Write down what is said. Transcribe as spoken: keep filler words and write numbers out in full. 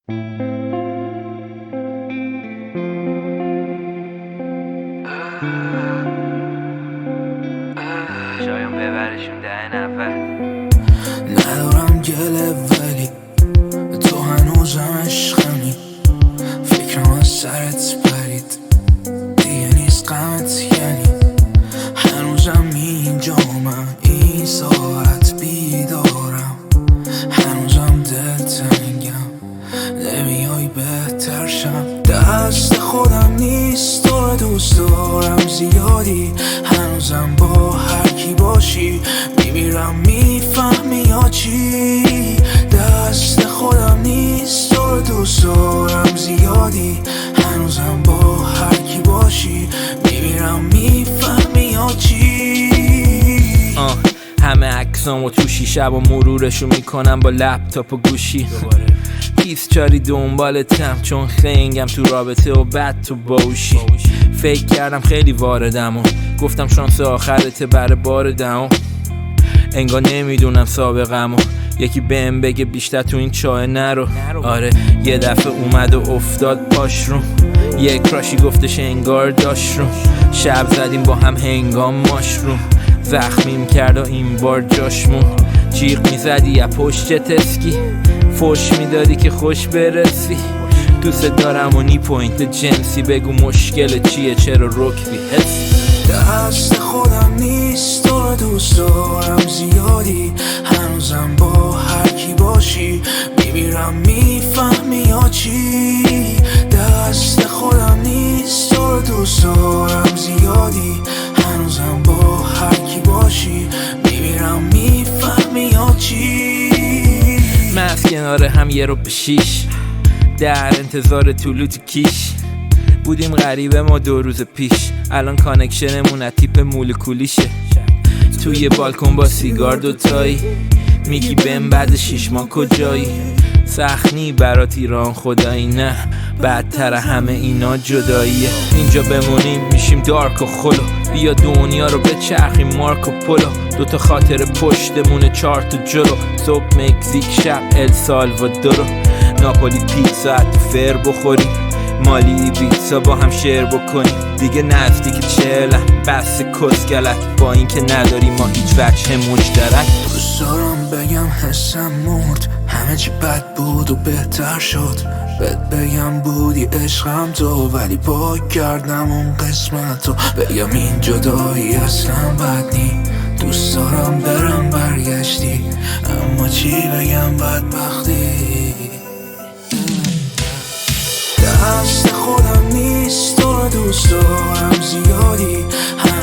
شایم ببرشون ده نفر. ندارم گله ولی تو هنوزم عشقمی، فکرم از سرت پرید دیگه نیست غمت، یعنی هنوزم اینجامم، این ساعت بیدارم، هنوزم دلتنگم، نمیای بهتر شم. دست خودم نیست تو رو دوست دارم زیادی، هنوزم با هر کی باشی میمیرم، میفهمی یا چی؟ دست خودم نیست تو رو دوست دارم زیادی، هنوزم با هر کی باشی میمیرم، میفهمی یا چی؟ آه همه عکسامو تو شیشه و مرورشو میکنم با لپتاپ و گوشی. بیست چاری دنبالتم چون خنگم تو رابطه و بد تو باوشی. فکر کردم خیلی واردم و گفتم شانس آخرته بر بار دهم، انگار نمیدونم سابقم و یکی بهم بگه بیشتر تو این چاه نرو. آره یه دفعه اومد و افتاد پاش رو، یه کراشی گفتش انگار داشت رو، شب زدیم با هم هنگام ماشروم، زخمیم کرد و این بار جاشمون، جیغ میزدی یا پشت تسکی، فوش میدادی که خوش برسی، دوست دارم و نی پوینت جنسی، بگو مشکل چیه چرا رکبی حسی؟ دست خودم نیست تو رو دوست دارم زیادی، هنوزم با هر کی باشی میمیرم، میفهمی یا چی؟ دست خودم نیست تو رو دوست دارم زیادی، هنوزم با هر کی باشی میمیرم، میفهمی یا چی؟ من کنار هم یه رو به شیش در انتظار طلوع تو کیش بودیم، غریبه ما دو روز پیش، الان کانکشنمون از تیپ مولکولیشه. توی بالکن با سیگار دوتایی میگی بهم بعد شیش ماه کجایی؟ سخنی برات ایران خدایی نه، بدتر همه اینا جداییه. اینجا بمونیم میشیم دارک و خلو، بیا دنیا رو بچرخیم مارک و پولو، دوتا خاطر پشتمونه چار تا جلو، صبح مکزیک شب السالوادورو، ناپولی پیتزا تو فر بخوریم، مالی بیتزا با هم شیر بکنیم، دیگه نزدیک چهلم بس کسگلک، با این که نداری ما هیچ وجه مشترک. دوست دارم بگم حسم مرد، همه چی بد بود و بهتر شد، بهت بگم بودی عشقم تو، ولی پاک کردم اون قسمت رو، بگم این جدایی اصلا بد نی، دوست دارم برم برگشتی، اما چی بگم بدبختی؟ دست خودم نیست تو رو دوست دارم زیادی،